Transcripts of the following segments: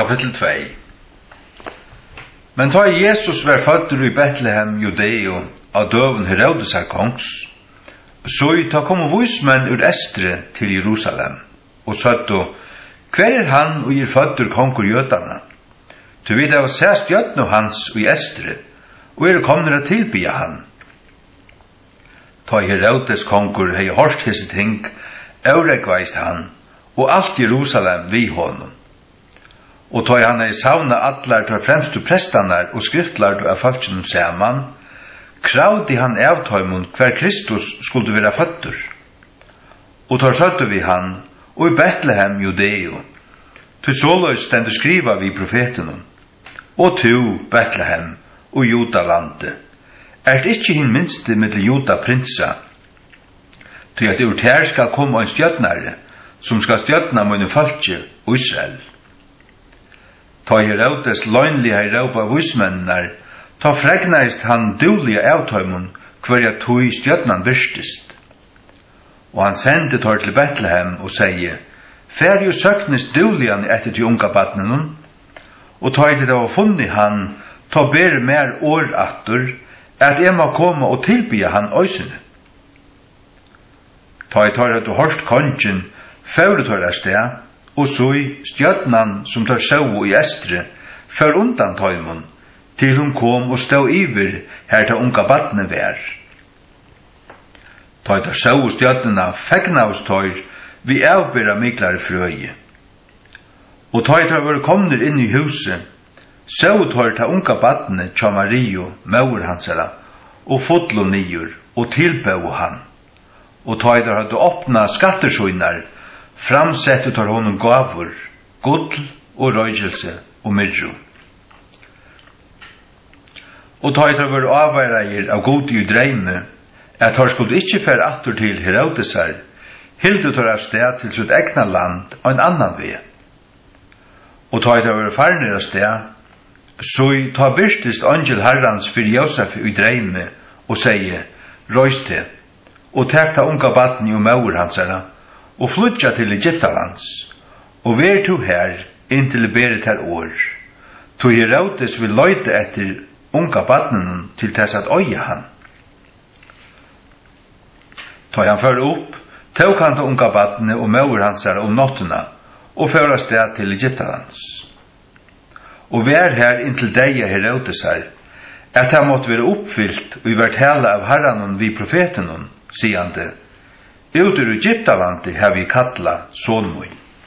Kapitel 2. Men ta Jesus var fødder i Betlehem, Judeo, av døven Herodesar kongs, så ta kom vismenn ur Estre til Jerusalem, og søtto, hver han og fødder kongur jødana? Du vet av se stjøtno hans og Estre, og komner å tilbya han. Ta Herodes kongur hei horst hese ting, eurekveist han, og alt Jerusalem vi honom. Og ta han hei savna atlar til fremstu prestanar og skriftlard av falskjennom saman, kravdi han avtøymon hver Kristus skulle være fødder. Og ta søtte vi han, og i Betlehem, Judeo, til såløys den du skriva vi profetenom, og tu, Betlehem, og Judalande, ikkje hin minste mittel Juda prinsa, til at ur her skal komme en stjøtnare, som skal stjøtna mine falskje og Israel. Ta Herodes løgnlige Europa vismennar, ta fregnaist han dulige avtøymon hverja tog stjøtnan virstist. Og han sendte tar til Betlehem og sier, fer jo søknest duligan etter til unga badnenun, og ta til det var funnig han, ta ber mer år attur, at jeg må komme og tilbya han øysene. Ta i tar at du hørst kongen, før tar av sted, og så i stjøtnan som tar sjau i Estre, før undan tøymon, til hun kom og stod iver her til unga badne vær. Ta i tar sjau stjøtnana fegna hos tøyr, vi avbera miklare frøye. Og ta i tar var komner inn i huset, så tar ta unga badne tja Mario, maur hansara, og fotlo nyer, og tilbau han. Og ta i tar hadde åpna skattersøynar, framsett tar honom gavur, gull og røygelse og myrru. Og ta i tar var avveireier av god i dreime, at han skulle ikkje fære atter til Herodesar, hildu tar av sted til sitt egna land og en annan vei. Og ta i tar var farnir av sted, så ta birstist angel herrans fyrir Josef i dreime og sier, røys til, og tek ta unga badni og maur hansara, og flutja til Egyptalands, og ver to her, inntil beret her år. To Herodes vil løyte etter unga badnen til tess at øye han. Ta han før opp, tog han til unga badne og maur hansara om nottena, og føra sted til Egyptalands. Og ver her inntil deia Herodesar, at han måtte være oppfyllt og vært hele av herranon vi profetenon, siande, ut ur Egyptalandi har vi kalla sonmui.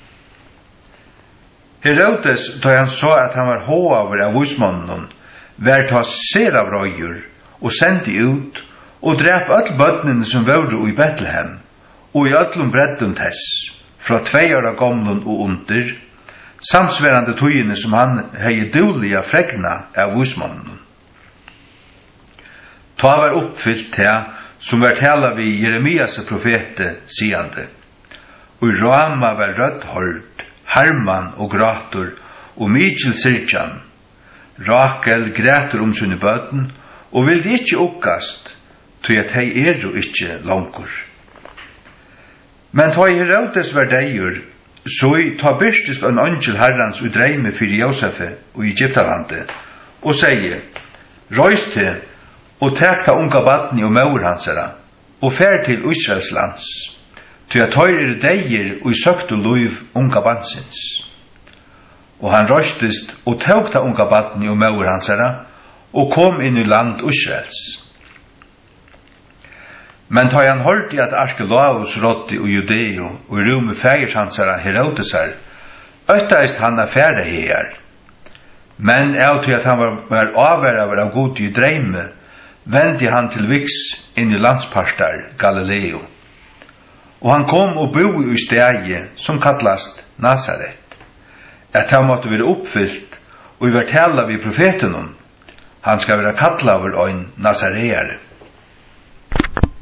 Herodes, da han så at han var håaver av husmannen, var ta ser av røyur, og sendi ut, og drep all bøtnene som var i Betlehem, og i allum breddun tess, fra 2 år gamlun og under, samsverande tøyene som han hei duliga fregna av husmannen. Ta var oppfyllt til, som var tala vi Jeremias profete, siande. Og i Rama var rødt hård, Herman og Grator, og Mikkel Sirkjan. Rakel græter sine bøten, og vil de ikkje oppgast, til at hei jo ikkje langkur. Men ta i Herodes var deir, så ta byrstes en angel herrans og dreime fyrir Josefe og Egyptalandet, og sier, røys til, og tek ta unga badni og maur hansara, og fer til Israels lands, til at høyre deir og søkte luiv unga badsins. Og han røystist og tok ta unga badni og maur hansara, og kom inn i land Israels. Men ta han hørte at Archelaus rådde og Judeo, og i rume fægers hansara Herodesar, øttaist han affære her. Men av til at han var avveraver av god i dreime, vendi han til viks inn i landspartar Galileo. Og han kom og bo i stegi som kallast Nazaret. At han måtte være oppfyllt, og i hvert hela vi profetenon, han skal være kallaver og en nazareare.